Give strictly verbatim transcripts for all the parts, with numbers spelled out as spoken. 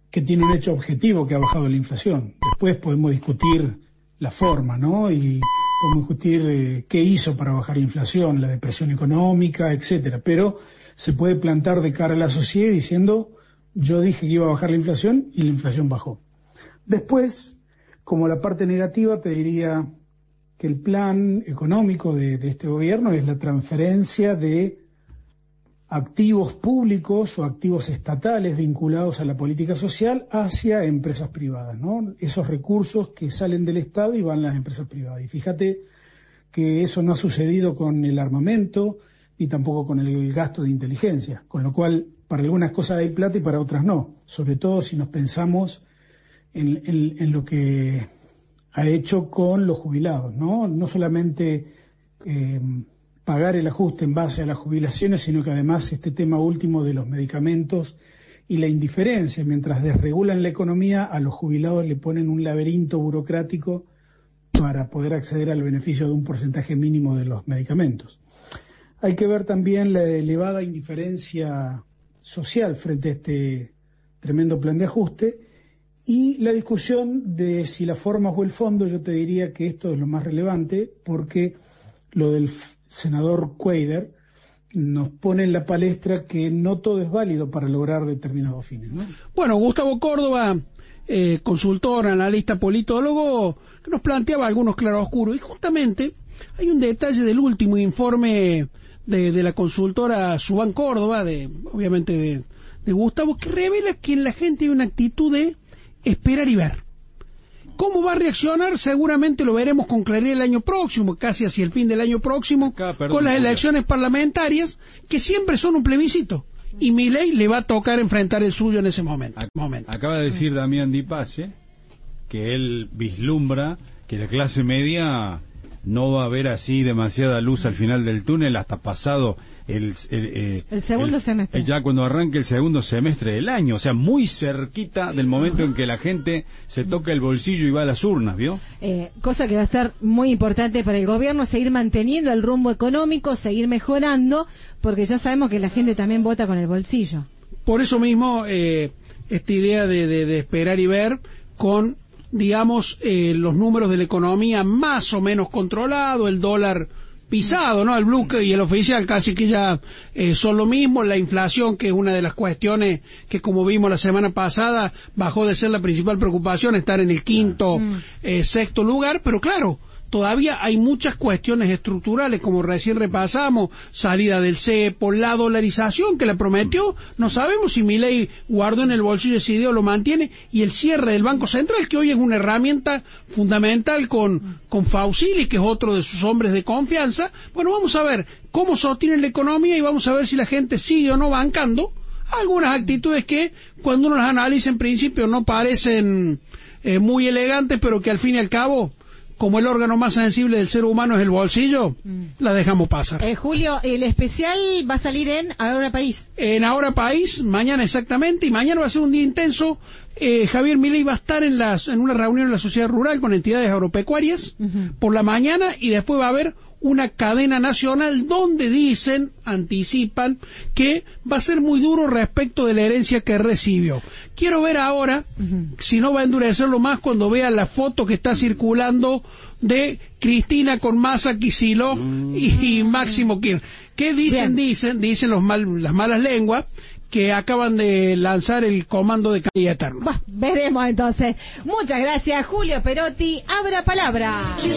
que tiene un hecho objetivo que ha bajado la inflación. Después podemos discutir la forma, ¿no? Y podemos discutir eh, qué hizo para bajar la inflación, la depresión económica, etcétera. Pero se puede plantar de cara a la sociedad diciendo, yo dije que iba a bajar la inflación y la inflación bajó. Después, como la parte negativa, te diría que el plan económico de, de este gobierno es la transferencia de activos públicos o activos estatales vinculados a la política social hacia empresas privadas, ¿no? Esos recursos que salen del Estado y van a las empresas privadas. Y fíjate que eso no ha sucedido con el armamento ni tampoco con el gasto de inteligencia, con lo cual para algunas cosas hay plata y para otras no, sobre todo si nos pensamos en, en, en lo que ha hecho con los jubilados, ¿no? No solamente eh, pagar el ajuste en base a las jubilaciones, sino que además este tema último de los medicamentos y la indiferencia, mientras desregulan la economía, a los jubilados le ponen un laberinto burocrático para poder acceder al beneficio de un porcentaje mínimo de los medicamentos. Hay que ver también la elevada indiferencia social frente a este tremendo plan de ajuste y la discusión de si la forma o el fondo. Yo te diría que esto es lo más relevante, porque lo del senador Cuadra nos pone en la palestra que no todo es válido para lograr determinados fines, ¿no? Bueno, Gustavo Córdoba, eh, consultor, analista, politólogo, nos planteaba algunos claroscuros, y justamente hay un detalle del último informe de, de la consultora Subán Córdoba, de obviamente de, de Gustavo, que revela que en la gente hay una actitud de esperar y ver. ¿Cómo va a reaccionar? Seguramente lo veremos con claridad el año próximo, casi hacia el fin del año próximo, Acá, perdón, con las elecciones parlamentarias, que siempre son un plebiscito. Y Milei le va a tocar enfrentar el suyo en ese momento. momento. Acaba de decir Damián Di Pace que él vislumbra que la clase media no va a ver así demasiada luz al final del túnel hasta pasado el, el, eh, el segundo el, semestre. Ya cuando arranque el segundo semestre del año, o sea, muy cerquita del momento en que la gente se toca el bolsillo y va a las urnas, ¿vio? Eh, cosa que va a ser muy importante para el gobierno, seguir manteniendo el rumbo económico, seguir mejorando, porque ya sabemos que la gente también vota con el bolsillo. Por eso mismo, eh, esta idea de, de, de esperar y ver con, digamos, eh, los números de la economía más o menos controlado, el dólar pisado, ¿no? El blue y el oficial casi que ya eh, son lo mismo, la inflación, que es una de las cuestiones que, como vimos la semana pasada, bajó de ser la principal preocupación, estar en el quinto, eh, sexto lugar, pero claro, todavía hay muchas cuestiones estructurales, como recién repasamos, salida del cepo, la dolarización que la prometió, no sabemos si Milei guardó en el bolsillo ese idea o lo mantiene, y el cierre del Banco Central, que hoy es una herramienta fundamental con, con Faucili, que es otro de sus hombres de confianza. Bueno, vamos a ver cómo sostiene la economía y vamos a ver si la gente sigue o no bancando algunas actitudes que, cuando uno las analiza en principio, no parecen eh, muy elegantes, pero que al fin y al cabo, como el órgano más sensible del ser humano es el bolsillo, mm. la dejamos pasar. Eh, Julio, el especial va a salir en Ahora País. En Ahora País, mañana exactamente, y mañana va a ser un día intenso. Eh, Javier Milei va a estar en, las, en una reunión en la sociedad rural con entidades agropecuarias uh-huh. por la mañana, y después va a haber una cadena nacional donde dicen, anticipan, que va a ser muy duro respecto de la herencia que recibió. Quiero ver ahora, uh-huh. si no va a endurecerlo más, cuando vea la foto que está circulando de Cristina con Massa, Kicillof uh-huh. y, y Máximo Kirchner. ¿Qué dicen? Bien. Dicen, dicen los mal, las malas lenguas, que acaban de lanzar el comando de calle eterno. Bah, veremos entonces. Muchas gracias, Julio Perotti. Abra palabra.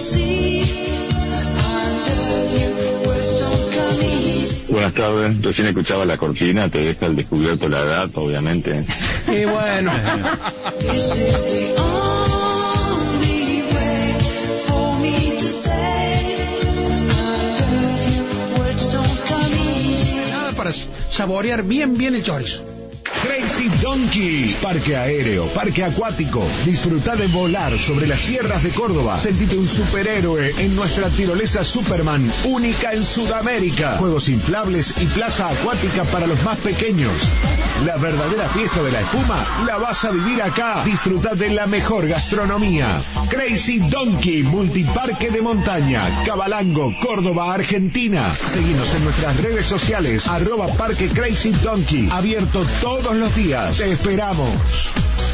Buenas tardes, recién escuchaba la cortina, te deja al descubierto la edad, obviamente. Y bueno. Nada para saborear bien bien el chorizo. Crazy Donkey, parque aéreo, parque acuático. Disfruta de volar sobre las sierras de Córdoba. Sentite un superhéroe en nuestra tirolesa Superman, única en Sudamérica. Juegos inflables y plaza acuática para los más pequeños. La verdadera fiesta de la espuma la vas a vivir acá. Disfruta de la mejor gastronomía. Crazy Donkey, multiparque de montaña, Cabalango, Córdoba, Argentina. Seguinos en nuestras redes sociales, arroba Parque Crazy Donkey, abierto todos los días. Te esperamos.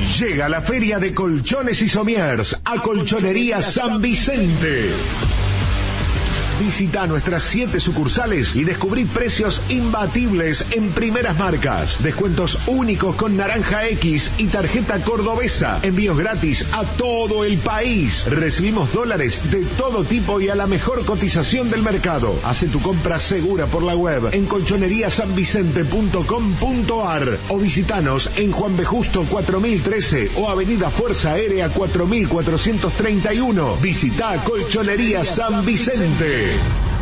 Llega la Feria de Colchones y Somiers a Colchonería San Vicente. Visita nuestras siete sucursales y descubrí precios imbatibles en primeras marcas. Descuentos únicos con Naranja X y tarjeta cordobesa. Envíos gratis a todo el país. Recibimos dólares de todo tipo y a la mejor cotización del mercado. Hace tu compra segura por la web en colchonería san vicente punto com punto a r o visitanos en Juan B. Justo cuatro mil trece o Avenida Fuerza Aérea cuatro mil cuatrocientos treinta y uno. Visita Colchonería San Vicente.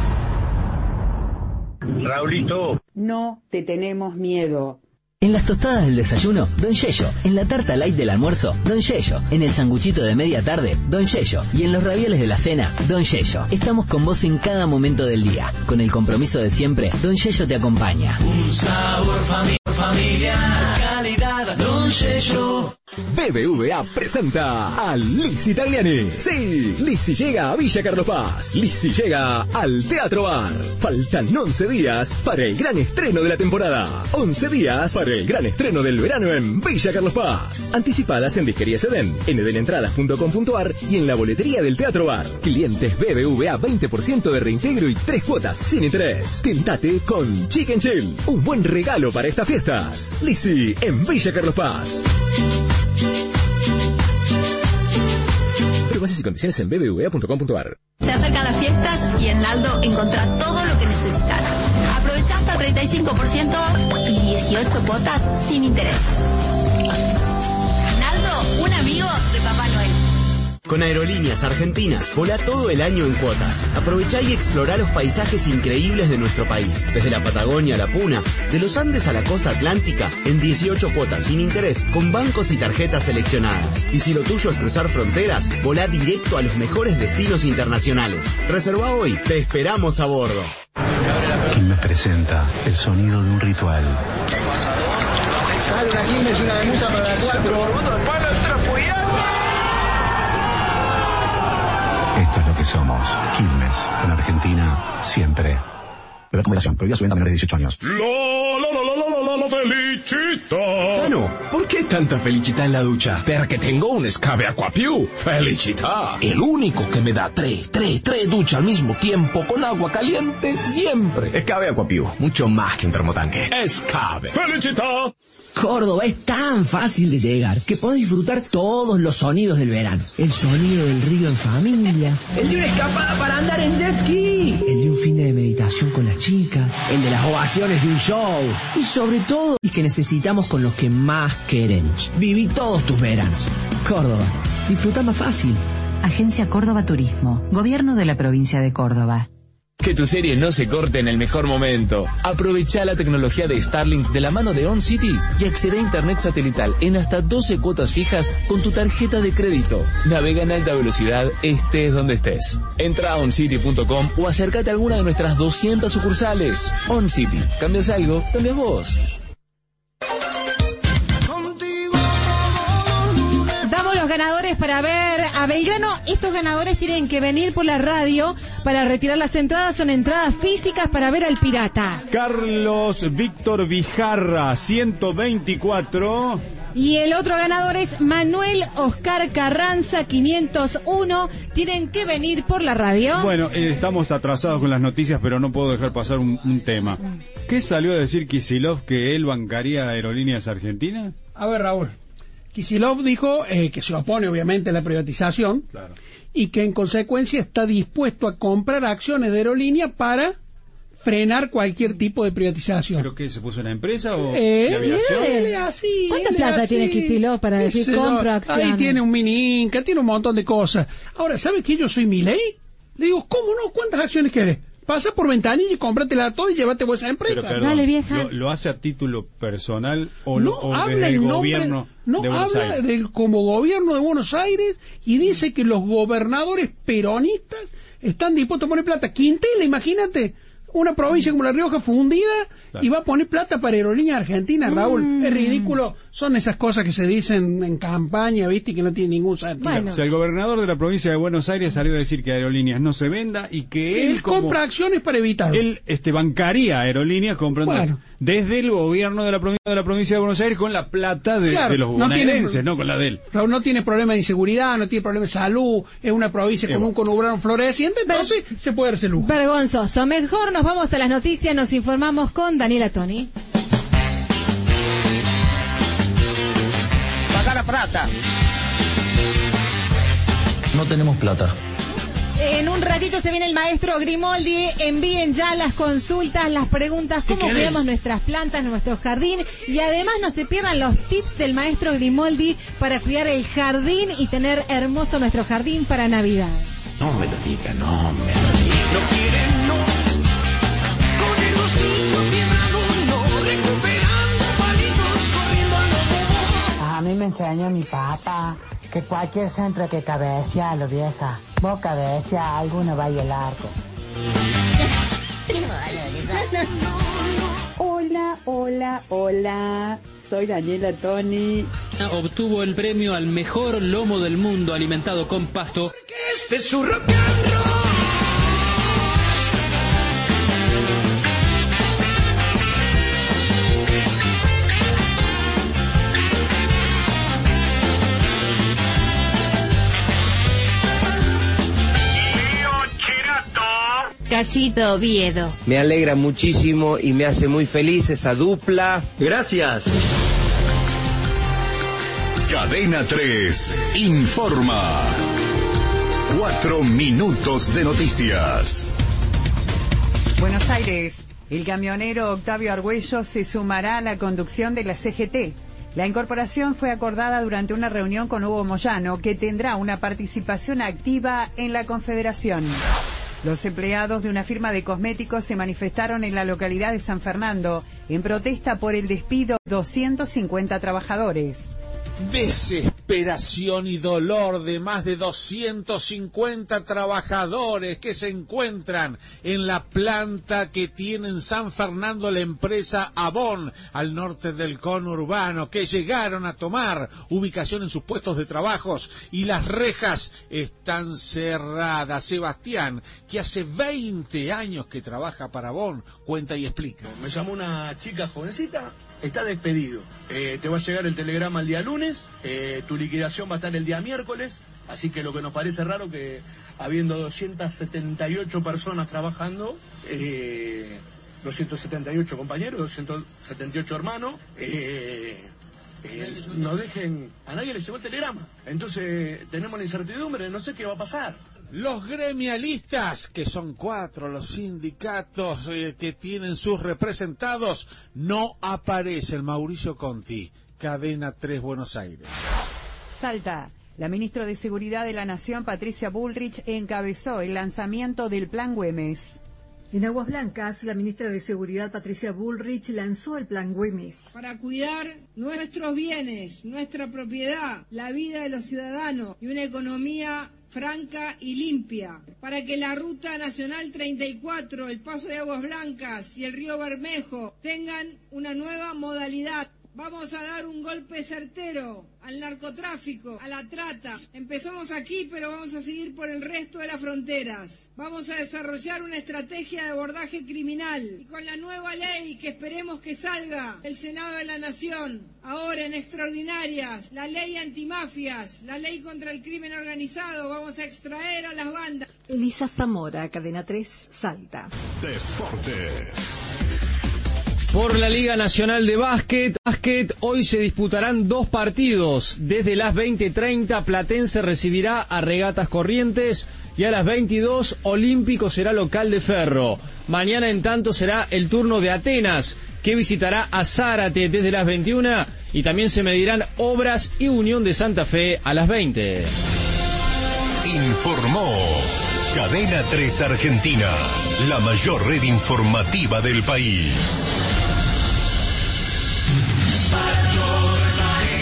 Raulito. No te tenemos miedo. En las tostadas del desayuno, Don Yello. En la tarta light del almuerzo, Don Yello. En el sanguchito de media tarde, Don Yello. Y en los ravioles de la cena, Don Yello. Estamos con vos en cada momento del día. Con el compromiso de siempre, Don Yello te acompaña. Un sabor fami familiar, calidad, Don Yello. B B V A presenta a Lizzy Tagliani. Sí, Lizzy llega a Villa Carlos Paz. Lizzy llega al Teatro Bar. Faltan once días para el gran estreno de la temporada. once días para el gran estreno del verano en Villa Carlos Paz. Anticipadas en Disquerías Edén, en edenentradas punto com punto a r y en la boletería del Teatro Bar. Clientes B B V A veinte por ciento de reintegro y tres cuotas sin interés. Tentate con Chicken Chill. Un buen regalo para estas fiestas. Lizzy en Villa Carlos Paz. Bases y condiciones en b b v a punto com punto a r. Se acercan las fiestas y en Naldo encontrá todo lo que necesitas. Aprovecha hasta el treinta y cinco por ciento y dieciocho cuotas sin interés. Naldo, un amigo de Papá Noel. Con Aerolíneas Argentinas, volá todo el año en cuotas. Aprovechá y explorá los paisajes increíbles de nuestro país. Desde la Patagonia a la Puna, de los Andes a la costa atlántica, en dieciocho cuotas sin interés, con bancos y tarjetas seleccionadas. Y si lo tuyo es cruzar fronteras, volá directo a los mejores destinos internacionales. Reservá hoy, te esperamos a bordo. Quilmes presenta el sonido de un ritual. Sale una Quilmes y una Bemusa para las cuatro. Esto es lo que somos. Quilmes, con Argentina, siempre. Beber con moderación, prohibida su venta a menores de dieciocho años. La, la, la, la, la, la, felicita. Tano, ¿por qué tanta felicità en la ducha? Perché tengo un Escabe Aquapiù. Felicità. El único que me da tres, tres, tres duchas al mismo tiempo con agua caliente siempre. Escabe Aquapiù, mucho más que un termotanque. Escabe. Felicità. Córdoba es tan fácil de llegar que podés disfrutar todos los sonidos del verano. El sonido del río en familia, el de una escapada para andar en jet ski, el de un fin de meditación con las chicas, el de las ovaciones de un show y sobre todo el que necesitamos con los que más queremos. Viví todos tus veranos. Córdoba, disfruta más fácil. Agencia Córdoba Turismo, Gobierno de la Provincia de Córdoba. Que tu serie no se corte en el mejor momento. Aprovecha la tecnología de Starlink de la mano de OnCity y accede a internet satelital en hasta doce cuotas fijas con tu tarjeta de crédito. Navega en alta velocidad, estés donde estés. Entra a oncity punto com o acércate a alguna de nuestras doscientas sucursales. OnCity. ¿Cambias algo? Cambias vos. Ganadores para ver a Belgrano. Estos ganadores tienen que venir por la radio para retirar las entradas. Son entradas físicas para ver al Pirata. Carlos Víctor Vijarra, ciento veinticuatro. Y el otro ganador es Manuel Oscar Carranza, quinientos uno. Tienen que venir por la radio. Bueno, eh, estamos atrasados con las noticias, pero no puedo dejar pasar un, un tema. ¿Qué salió a decir Kicillof, que él bancaría Aerolíneas Argentinas? A ver, Raúl. Kicillof dijo eh, que se opone obviamente a la privatización, claro, y que en consecuencia está dispuesto a comprar acciones de aerolínea para frenar cualquier tipo de privatización. ¿Pero qué? ¿Se puso en la empresa o eh, de aviación? Él es así, ¿Cuánta él plata así, tiene Kicillof para decir señor, compro acciones? Ahí tiene un mini Inca, tiene un montón de cosas. Ahora, ¿sabe que yo soy Milei? Le digo, ¿cómo no? ¿Cuántas acciones querés? Pasa por ventanilla y cómpratela toda y llévate vos a esa empresa. Pero, perdón, Dale, vieja. ¿lo, ¿Lo hace a título personal o, no lo, o habla desde el nombre, gobierno no de Buenos habla Aires? del, como gobierno de Buenos Aires y dice que los gobernadores peronistas están dispuestos a poner plata. Quintela, imagínate, una provincia como La Rioja fundida claro. y va a poner plata para Aerolíneas Argentinas, Raúl. Mm. Es ridículo. Son esas cosas que se dicen en campaña, ¿viste? Que no tienen ningún sentido. Bueno. O sea, el gobernador de la provincia de Buenos Aires salió a decir que Aerolíneas no se venda y que, que él, él como, compra acciones para evitarlo. Él este, bancaría Aerolíneas comprando bueno. desde el gobierno de la, provincia, de la provincia de Buenos Aires con la plata de, claro, de los bonaerenses, no, no con la de él. Raúl no tiene problema de inseguridad, no tiene problema de salud, es una provincia con un conurbano floreciente, entonces Ver se puede darse lujo. Vergonzoso. Mejor nos vamos a las noticias, nos informamos con Daniela Toni. Pagar a plata. No tenemos plata. En un ratito se viene el maestro Grimoldi. Envíen ya las consultas, las preguntas, cómo cuidamos nuestras plantas, nuestro jardín. Y además no se pierdan los tips del maestro Grimoldi para cuidar el jardín y tener hermoso nuestro jardín para Navidad. No me lo diga, no me lo diga. No quieren, no. Con el hocico quebrado, no. Recuperando palitos, corriendo a los bobos. A mí me enseñó mi papá que cualquier centro que cabecea a lo vieja. Vos cabecea, alguno vaya el arco. Hola, hola, hola. Soy Daniela Toni. Obtuvo el premio al mejor lomo del mundo alimentado con pasto. Este es su rock and roll. Cachito Oviedo. Me alegra muchísimo y me hace muy feliz esa dupla. Gracias. Cadena tres informa. Cuatro minutos de noticias. Buenos Aires. El camionero Octavio Argüello se sumará a la conducción de la C G T. La incorporación fue acordada durante una reunión con Hugo Moyano, que tendrá una participación activa en la Confederación. Los empleados de una firma de cosméticos se manifestaron en la localidad de San Fernando en protesta por el despido de doscientos cincuenta trabajadores. Desesperación y dolor de más de doscientos cincuenta trabajadores que se encuentran en la planta que tiene en San Fernando la empresa Avon, al norte del conurbano, que llegaron a tomar ubicación en sus puestos de trabajos y las rejas están cerradas. Sebastián, que hace veinte años que trabaja para Avon, cuenta y explica. Me llamó una chica jovencita. Está despedido. Eh, te va a llegar el telegrama el día lunes, eh, tu liquidación va a estar el día miércoles, así que lo que nos parece raro que habiendo doscientas setenta y ocho personas trabajando, eh, doscientos setenta y ocho compañeros, doscientos setenta y ocho hermanos, eh, eh, no dejen, a nadie le llegó el telegrama. Entonces tenemos la incertidumbre, no sé qué va a pasar. Los gremialistas, que son cuatro los sindicatos eh, que tienen sus representados, no aparecen. Mauricio Conti, Cadena tres Buenos Aires. Salta. La ministra de Seguridad de la Nación, Patricia Bullrich, encabezó el lanzamiento del Plan Güemes. En Aguas Blancas, la ministra de Seguridad, Patricia Bullrich, lanzó el Plan Güemes. Para cuidar nuestros bienes, nuestra propiedad, la vida de los ciudadanos y una economía franca y limpia, para que la Ruta Nacional treinta y cuatro, el Paso de Aguas Blancas y el Río Bermejo tengan una nueva modalidad. Vamos a dar un golpe certero al narcotráfico, a la trata. Empezamos aquí, pero vamos a seguir por el resto de las fronteras. Vamos a desarrollar una estrategia de abordaje criminal. Y con la nueva ley que esperemos que salga del Senado de la Nación, ahora en extraordinarias, la ley antimafias, la ley contra el crimen organizado, vamos a extraer a las bandas. Elisa Zamora, Cadena tres, Salta. Deportes. Por la Liga Nacional de Básquet, básquet, hoy se disputarán dos partidos. Desde las veinte treinta, Platense recibirá a Regatas Corrientes y a las veintidós, Olímpico será local de Ferro. Mañana, en tanto, será el turno de Atenas, que visitará a Zárate desde las veintiuna, y también se medirán Obras y Unión de Santa Fe a las veinte. Informó Cadena tres Argentina, la mayor red informativa del país.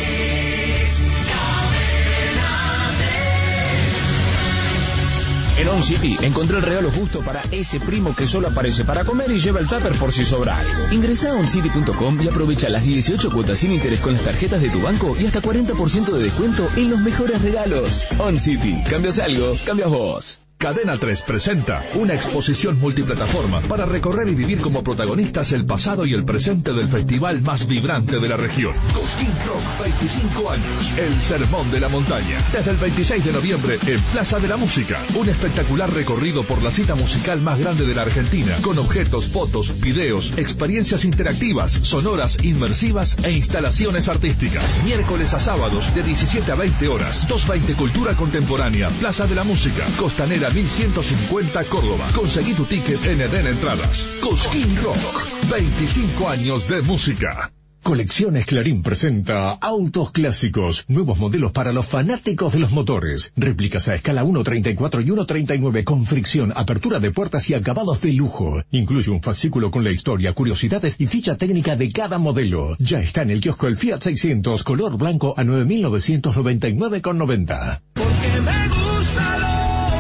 En On City encontré el regalo justo para ese primo que solo aparece para comer y lleva el tupper por si sobra algo. Ingresa a oncity punto com y aprovecha las dieciocho cuotas sin interés con las tarjetas de tu banco y hasta cuarenta por ciento de descuento en los mejores regalos. On City, cambias algo, cambias vos. Cadena tres presenta una exposición multiplataforma para recorrer y vivir como protagonistas el pasado y el presente del festival más vibrante de la región. Cosquín Rock, veinticinco años, el Sermón de la Montaña. Desde el veintiséis de noviembre en Plaza de la Música. Un espectacular recorrido por la cita musical más grande de la Argentina, con objetos, fotos, videos, experiencias interactivas, sonoras, inmersivas e instalaciones artísticas. Miércoles a sábados de diecisiete a veinte horas. doscientos veinte Cultura Contemporánea, Plaza de la Música, Costanera mil ciento cincuenta Córdoba. Conseguí tu ticket en Eden Entradas. Cosquín Rock, veinticinco años de música. Colecciones Clarín presenta autos clásicos, nuevos modelos para los fanáticos de los motores, réplicas a escala uno treinta y cuatro y uno treinta y nueve con fricción, apertura de puertas y acabados de lujo. Incluye un fascículo con la historia, curiosidades y ficha técnica de cada modelo. Ya está en el kiosco el Fiat seiscientos color blanco a nueve mil novecientos noventa y nueve con noventa. Porque me gusta lo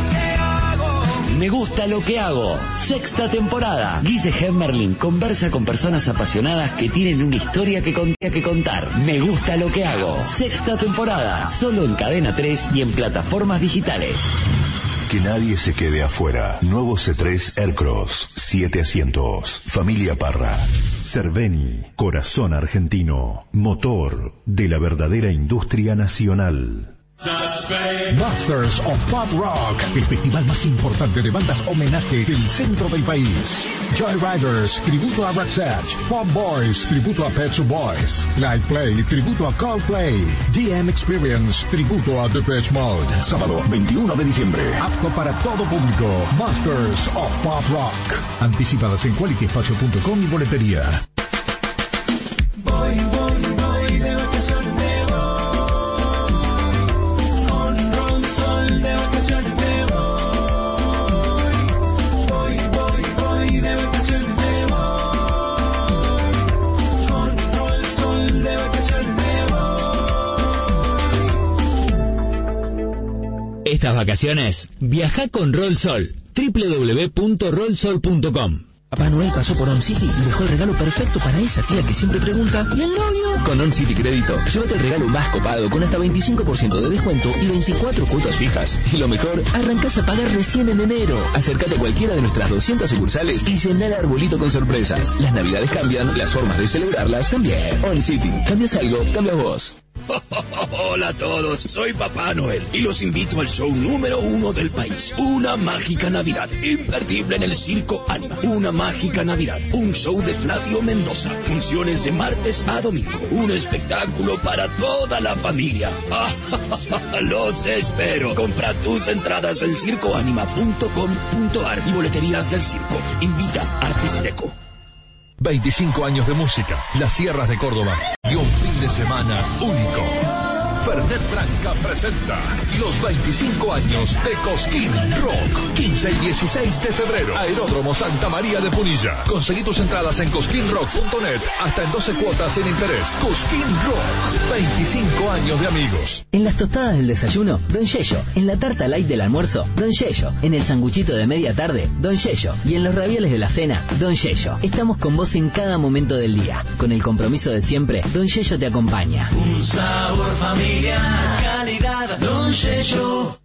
Me gusta lo que hago. Sexta temporada. Guille Hemmerling conversa con personas apasionadas que tienen una historia que, con- que contar. Me gusta lo que hago. Sexta temporada. Solo en Cadena tres y en plataformas digitales. Que nadie se quede afuera. Nuevo C tres Aircross. Siete asientos. Familia Parra. Cerveni. Corazón argentino. Motor de la verdadera industria nacional. Masters of Pop Rock, el festival más importante de bandas homenaje del centro del país. Joyriders, tributo a Roxette. Pop Boys, tributo a Pet Shop Boys. Live Play, tributo a Coldplay. D M Experience, tributo a Depeche Mode. Sábado veintiuno de diciembre. Apto para todo público. Masters of Pop Rock. Anticipadas en quality espacio punto com y boletería. Voy, voy, voy de vacaciones, me voy. Con Ron Sol de vacaciones me voy. Voy, voy, voy de vacaciones me voy. Con Ron Sol de vacaciones me voy. Estas vacaciones, viaja con Rollsol. doble u doble u doble u punto rollsol punto com. Papá Noel pasó por On City y dejó el regalo perfecto para esa tía que siempre pregunta ¿y el novio? Con On City Crédito, llévate el regalo más copado con hasta veinticinco por ciento de descuento y veinticuatro cuotas fijas. Y lo mejor, arrancás a pagar recién en enero. Acércate a cualquiera de nuestras doscientas sucursales y llená el arbolito con sorpresas. Las navidades cambian, las formas de celebrarlas también. On City, cambias algo, cambias vos. Hola a todos, soy Papá Noel y los invito al show número uno del país. Una mágica Navidad, imperdible en el Circo Ánima. Una mágica Navidad, un show de Flavio Mendoza. Funciones de martes a domingo. Un espectáculo para toda la familia. Los espero. Compra tus entradas en circo anima punto com punto ar y boleterías del circo. Invita Artes Deco. veinticinco años de música, las sierras de Córdoba y un fin de semana único. Fernet Branca presenta los veinticinco años de Cosquín Rock, quince y dieciséis de febrero, Aeródromo Santa María de Punilla. Conseguí tus entradas en cosquín rock punto net, hasta en doce cuotas sin interés. Cosquín Rock, veinticinco años de amigos. En las tostadas del desayuno, Don Yello. En la tarta light del almuerzo, Don Yello. En el sanguchito de media tarde, Don Yello. Y en los ravioles de la cena, Don Yello. Estamos con vos en cada momento del día. Con el compromiso de siempre, Don Yello te acompaña. Un sabor familiar, calidad, Don Yello.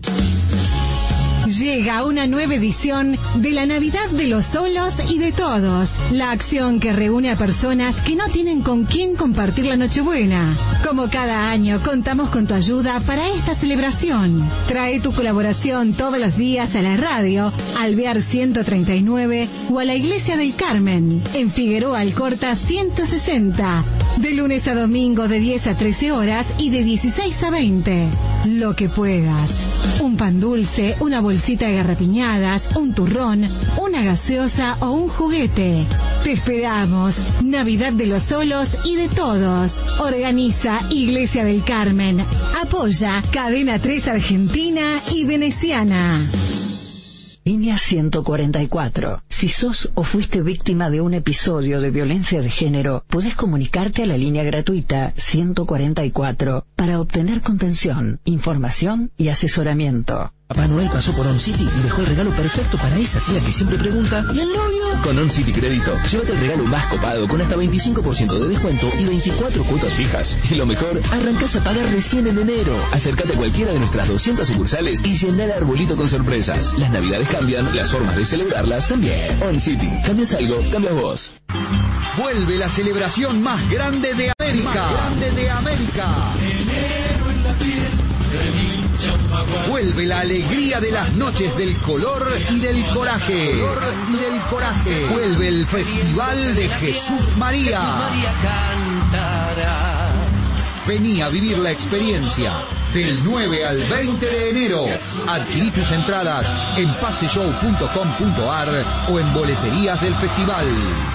Llega una nueva edición de la Navidad de los Solos y de Todos. La acción que reúne a personas que no tienen con quién compartir la Nochebuena. Como cada año, contamos con tu ayuda para esta celebración. Trae tu colaboración todos los días a la radio, Alvear ciento treinta y nueve o a la Iglesia del Carmen, en Figueroa Alcorta ciento sesenta. De lunes a domingo de diez a trece horas y de dieciséis a veinte. Lo que puedas. Un pan dulce, una bolsita de garrapiñadas, un turrón, una gaseosa o un juguete. Te esperamos. Navidad de los Solos y de Todos. Organiza Iglesia del Carmen. Apoya Cadena tres Argentina y Veneciana. Línea ciento cuarenta y cuatro. Si sos o fuiste víctima de un episodio de violencia de género, podés comunicarte a la línea gratuita ciento cuarenta y cuatro para obtener contención, información y asesoramiento. Papá Noel pasó por On City y dejó el regalo perfecto para esa tía que siempre pregunta ¿y el novio? Con On City Crédito, llévate el regalo más copado con hasta veinticinco por ciento de descuento y veinticuatro cuotas fijas. Y lo mejor, arrancás a pagar recién en enero. Acércate a cualquiera de nuestras doscientas sucursales y llená el arbolito con sorpresas. Las navidades cambian, las formas de celebrarlas también. On City, cambias algo, cambias vos. Vuelve la celebración más grande de América. Más grande de América. Enero en la piel, relincha un maguar. Vuelve la alegría de las noches del color y del coraje. Color y del coraje. Vuelve el Festival de Jesús María. Jesús María cantará. Vení a vivir la experiencia del nueve al veinte de enero. Adquirí tus entradas en paseshow punto com punto ar o en boleterías del festival.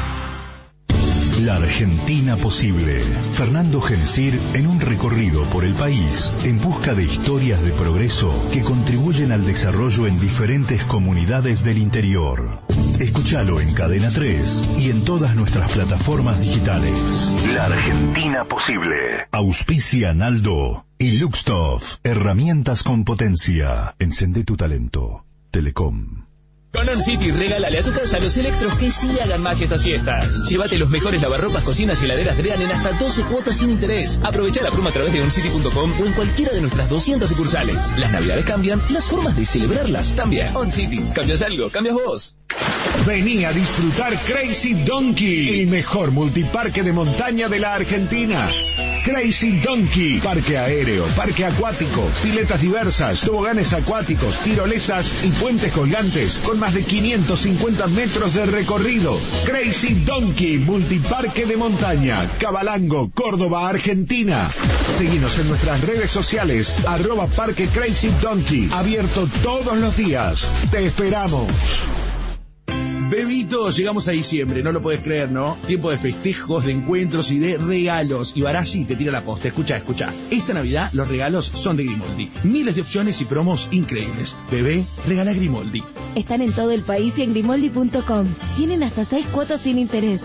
La Argentina posible. Fernando Genesir en un recorrido por el país en busca de historias de progreso que contribuyen al desarrollo en diferentes comunidades del interior. Escúchalo en Cadena tres y en todas nuestras plataformas digitales. La Argentina posible. Auspicia Naldo y Luxtoff. Herramientas con potencia. Encendé tu talento. Telecom. Con On City, regálale a tu casa los electros que sí hagan magia estas fiestas. Llévate los mejores lavarropas, cocinas y heladeras Drean en hasta doce cuotas sin interés. Aprovecha la promo a través de on city punto com o en cualquiera de nuestras doscientas sucursales. Las navidades cambian, las formas de celebrarlas también. On City, cambias algo, cambias vos. Vení a disfrutar Crazy Donkey, el mejor multiparque de montaña de la Argentina. Crazy Donkey, parque aéreo, parque acuático, piletas diversas, toboganes acuáticos, tirolesas y puentes colgantes con más de quinientos cincuenta metros de recorrido. Crazy Donkey, multiparque de montaña, Cabalango, Córdoba, Argentina. Seguinos en nuestras redes sociales, arroba Parque Crazy Donkey, abierto todos los días. Te esperamos. Bebito, llegamos a diciembre, no lo puedes creer, ¿no? Tiempo de festejos, de encuentros y de regalos. Y Barassi te tira la posta. Escucha, escucha. Esta Navidad los regalos son de Grimaldi. Miles de opciones y promos increíbles. Bebé, regala Grimaldi. Están en todo el país y en grimaldi punto com. Tienen hasta seis cuotas sin interés.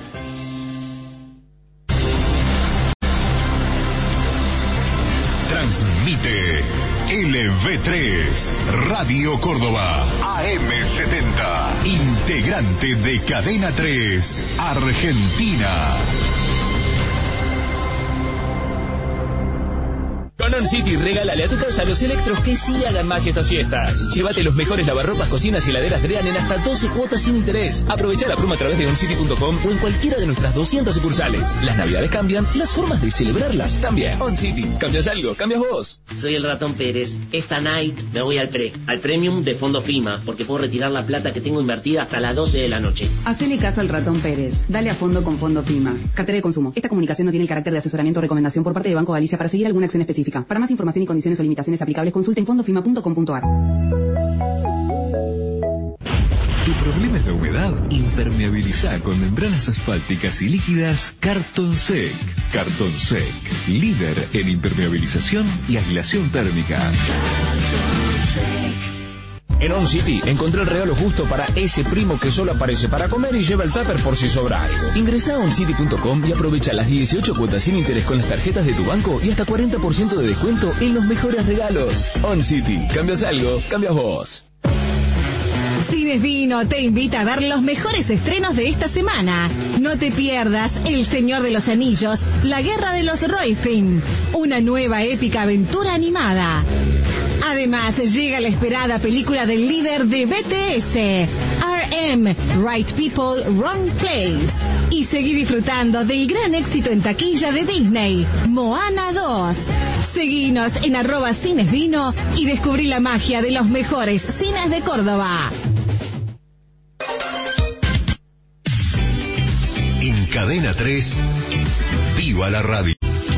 Transmite L V tres, Radio Córdoba, A M setenta, integrante de Cadena tres, Argentina. Con On City, regálale a tu casa los electros que sí hagan magia estas fiestas. Llévate los mejores lavarropas, cocinas y heladeras Drean en hasta doce cuotas sin interés. Aprovecha la promo a través de on city punto com o en cualquiera de nuestras doscientas sucursales. Las navidades cambian, las formas de celebrarlas también. On City, cambias algo, cambias vos. Soy el Ratón Pérez. Esta night me voy al pre, al premium de Fondo FIMA, porque puedo retirar la plata que tengo invertida hasta las doce de la noche. Hacele caso al Ratón Pérez. Dale a fondo con Fondo FIMA. Cartera de consumo. Esta comunicación no tiene el carácter de asesoramiento o recomendación por parte de Banco Galicia para seguir alguna acción específica. Para más información y condiciones o limitaciones aplicables, consulte en fondo fima punto com punto ar. ¿Tu problema es la humedad? Impermeabilizá con membranas asfálticas y líquidas Carton Sec. Carton Sec, líder en impermeabilización y aislación térmica. En On City, encontré el regalo justo para ese primo que solo aparece para comer y lleva el tupper por si sobra algo. Ingresa a on city punto com y aprovecha las dieciocho cuotas sin interés con las tarjetas de tu banco y hasta cuarenta por ciento de descuento en los mejores regalos. On City, cambias algo, cambias vos. Cines Dino te invita a ver los mejores estrenos de esta semana. No te pierdas El Señor de los Anillos, La Guerra de los Rohirrim, una nueva épica aventura animada. Además, llega la esperada película del líder de B T S, R M, Right People, Wrong Place. Y seguí disfrutando del gran éxito en taquilla de Disney, Moana dos. Seguinos en arroba Cines Dino y descubrí la magia de los mejores cines de Córdoba. En Cadena tres, viva la radio.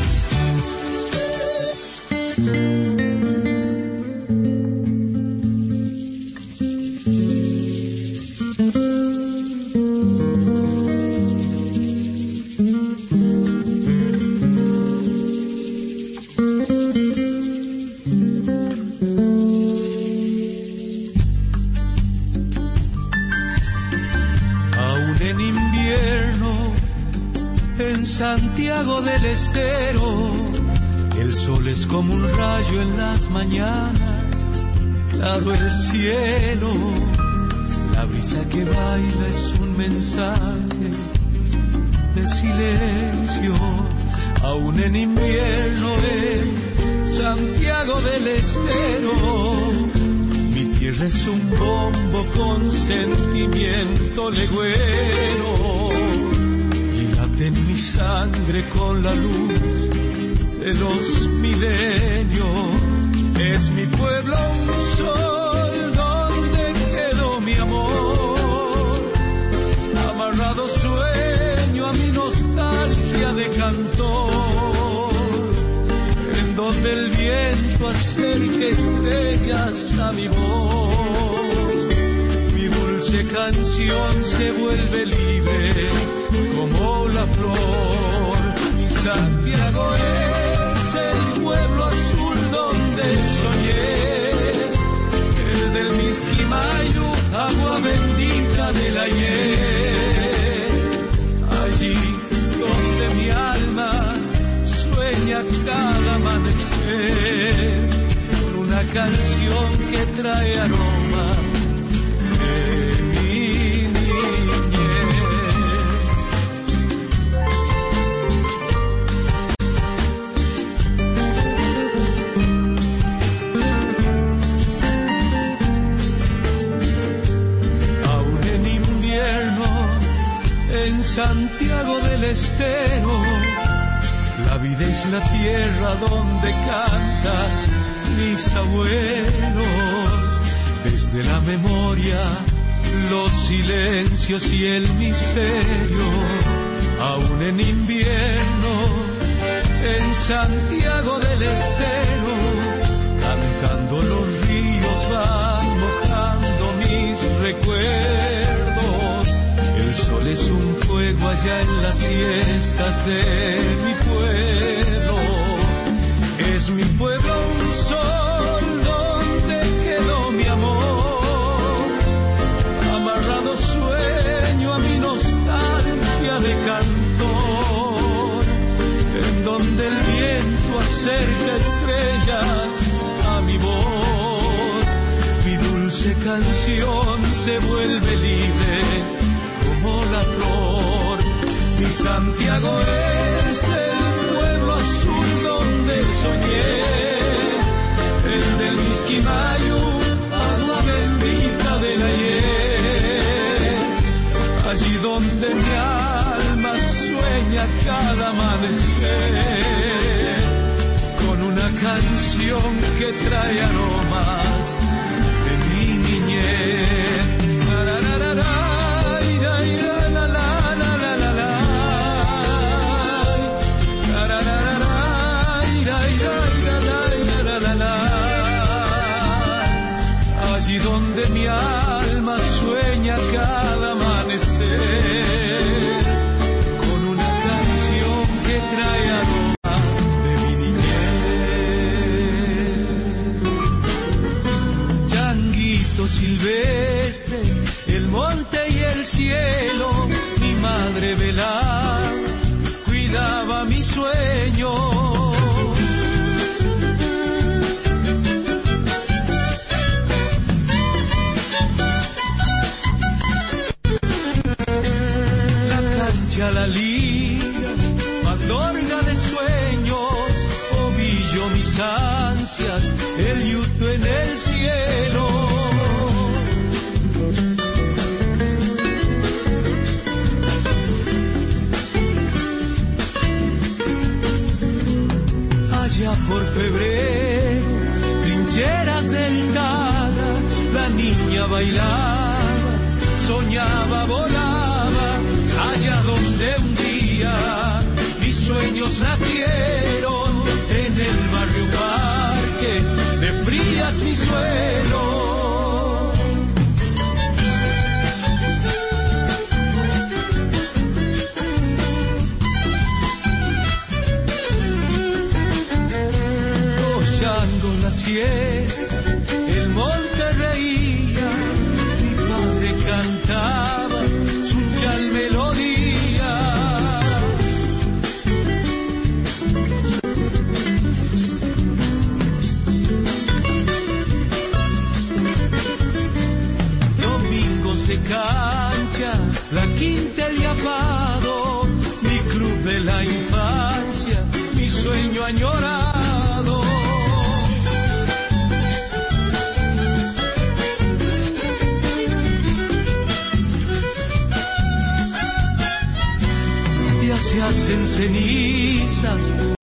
Santiago del Estero, el sol es como un rayo en las mañanas claro el cielo, la brisa que baila es un mensaje de silencio, aún en invierno en Santiago del Estero, mi tierra es un bombo con sentimiento legüero, y late en mi sangre con la luz de los milenios. Es mi pueblo un sol donde quedó mi amor, amarrado sueño a mi nostalgia de cantor, en donde el viento acerca estrellas a mi voz, mi dulce canción se vuelve libre como la flor. Mi Santiago es el pueblo azul donde soñé, el del Misquimayu, agua bendita del ayer, allí donde mi alma sueña cada amanecer, con una canción que trae aroma de mi niñez. Santiago del Estero, la vida es la tierra donde cantan mis abuelos, desde la memoria, los silencios y el misterio, aún en invierno, en Santiago del Estero, cantando los ríos van mojando mis recuerdos. El sol es un fuego allá en las siestas de mi pueblo. Es mi pueblo un sol donde quedó mi amor, amarrado sueño a mi nostalgia de cantor, en donde el viento acerca estrellas a mi voz, mi dulce canción se vuelve libre como la flor. Mi Santiago es el pueblo azul donde soñé, el del Misquimayu, agua bendita del ayer, allí donde mi alma sueña cada amanecer, con una canción que trae aromas de mi niñez. Tarararara. Allí donde mi alma sueña cada amanecer, con una canción que trae aromas de mi niñez. Changuito silvestre, el monte y el cielo, mi madre velaba, cuidaba mi sueño. A la liga, mandorga de sueños, ovillo mis ansias, el yuto en el cielo. Allá por febrero, trincheras del Tala, la niña bailaba, soñaba, volaba, allá donde un día mis sueños nacieron, en el barrio Parque de Frías mi suelo. Los changos la siesta, el monte reía, mi padre cantaba su chal melodía. sueño añorado. Ya se hacen cenizas